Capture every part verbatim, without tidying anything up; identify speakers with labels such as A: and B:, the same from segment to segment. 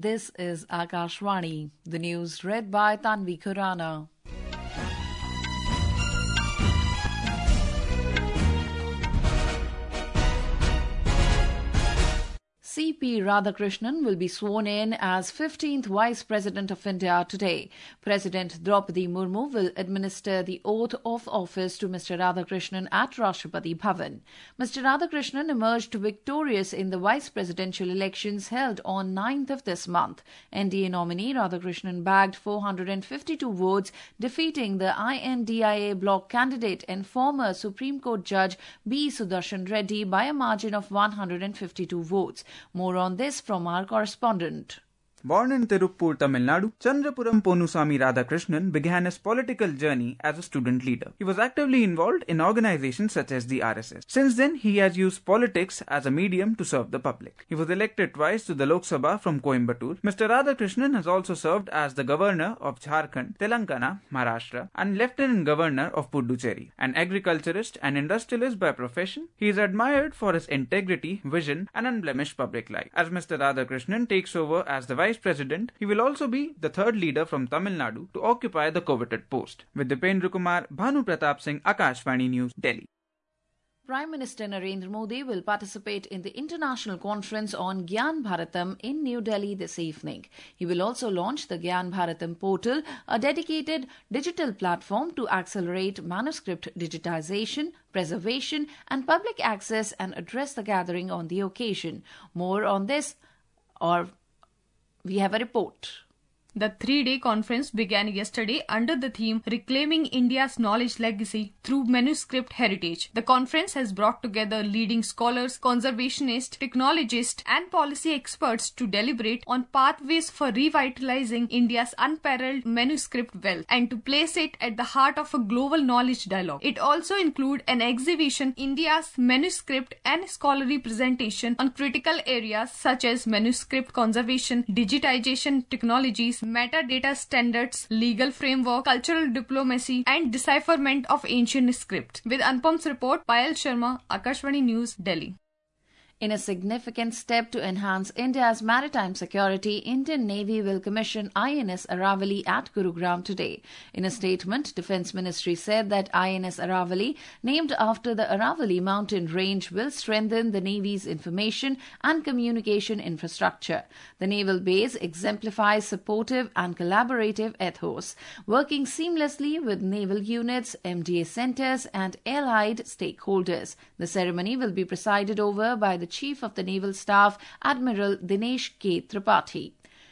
A: This is Akashvani. The news read by Tanvi Khurana. C P Radhakrishnan will be sworn in as fifteenth Vice President of India today. President Draupadi Murmu will administer the oath of office to Mister Radhakrishnan at Rashtrapati Bhavan. Mister Radhakrishnan emerged victorious in the vice presidential elections held on ninth of this month. N D A nominee Radhakrishnan bagged four hundred fifty-two votes, defeating the I N D I A bloc candidate and former Supreme Court Judge B. Sudarshan Reddy by a margin of one hundred fifty-two votes. More on this from our correspondent.
B: Born in Tirupur, Tamil Nadu, Chandrapuram Ponusami Radhakrishnan began his political journey as a student leader. He was actively involved in organizations such as the R S S. Since then, he has used politics as a medium to serve the public. He was elected twice to the Lok Sabha from Coimbatore. Mister Radhakrishnan has also served as the Governor of Jharkhand, Telangana, Maharashtra, and Lieutenant Governor of Puducherry. An agriculturist and industrialist by profession, he is admired for his integrity, vision, and unblemished public life. As Mister Radhakrishnan takes over as the Vice President, he will also be the third leader from Tamil Nadu to occupy the coveted post. With Dipendra Kumar, Bhanu Pratap Singh, Akashvani News, Delhi.
A: Prime Minister Narendra Modi will participate in the International Conference on Gyan Bharatam in New Delhi this evening. He will also launch the Gyan Bharatam portal, a dedicated digital platform to accelerate manuscript digitization, preservation and public access, and address the gathering on the occasion. More on this, or we have a report.
C: The three-day conference began yesterday under the theme Reclaiming India's Knowledge Legacy Through Manuscript Heritage. The conference has brought together leading scholars, conservationists, technologists and policy experts to deliberate on pathways for revitalizing India's unparalleled manuscript wealth and to place it at the heart of a global knowledge dialogue. It also includes an exhibition, India's manuscript and scholarly presentation on critical areas such as manuscript conservation, digitization technologies, metadata standards, legal framework, cultural diplomacy, and decipherment of ancient script. With Anupam's report, Payal Sharma, Akashvani News, Delhi.
A: In a significant step to enhance India's maritime security, Indian Navy will commission I N S Aravali at Gurugram today. In a statement, Defence Ministry said that I N S Aravali, named after the Aravali mountain range, will strengthen the Navy's information and communication infrastructure. The naval base exemplifies supportive and collaborative ethos, working seamlessly with naval units, M D A centres and allied stakeholders. The ceremony will be presided over by the Chief of the Naval Staff, Admiral Dinesh K. Tripathi.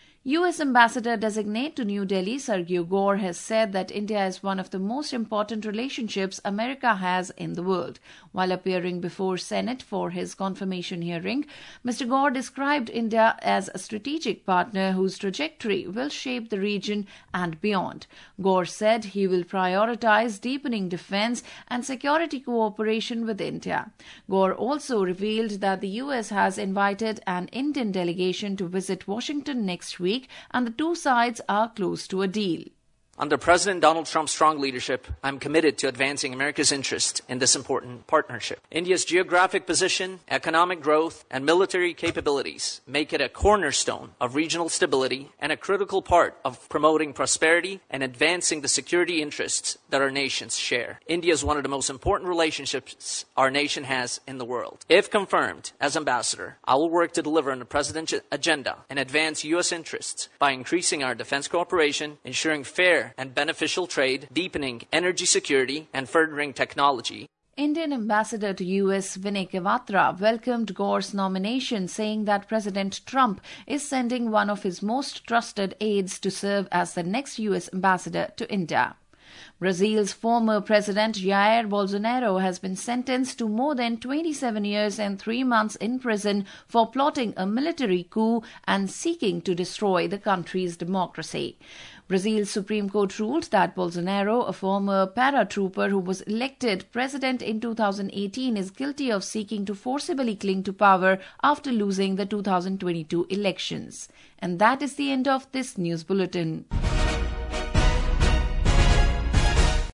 A: U S Ambassador-designate to New Delhi, Sergio Gore, has said that India is one of the most important relationships America has in the world. While appearing before Senate for his confirmation hearing, Mister Gore described India as a strategic partner whose trajectory will shape the region and beyond. Gore said he will prioritize deepening defense and security cooperation with India. Gore also revealed that the U S has invited an Indian delegation to visit Washington next week, and the two sides are close to a deal.
D: Under President Donald Trump's strong leadership, I'm committed to advancing America's interest in this important partnership. India's geographic position, economic growth, and military capabilities make it a cornerstone of regional stability and a critical part of promoting prosperity and advancing the security interests that our nations share. India is one of the most important relationships our nation has in the world. If confirmed as ambassador, I will work to deliver on the president's agenda and advance U S interests by increasing our defense cooperation, ensuring fair and beneficial trade, deepening energy security, and furthering technology.
A: Indian Ambassador to U S Vinay Kwatra welcomed Gore's nomination, saying that President Trump is sending one of his most trusted aides to serve as the next U S Ambassador to India. Brazil's former president Jair Bolsonaro has been sentenced to more than twenty-seven years and three months in prison for plotting a military coup and seeking to destroy the country's democracy. Brazil's Supreme Court ruled that Bolsonaro, a former paratrooper who was elected president in two thousand eighteen, is guilty of seeking to forcibly cling to power after losing the two thousand twenty-two elections. And that is the end of this news bulletin.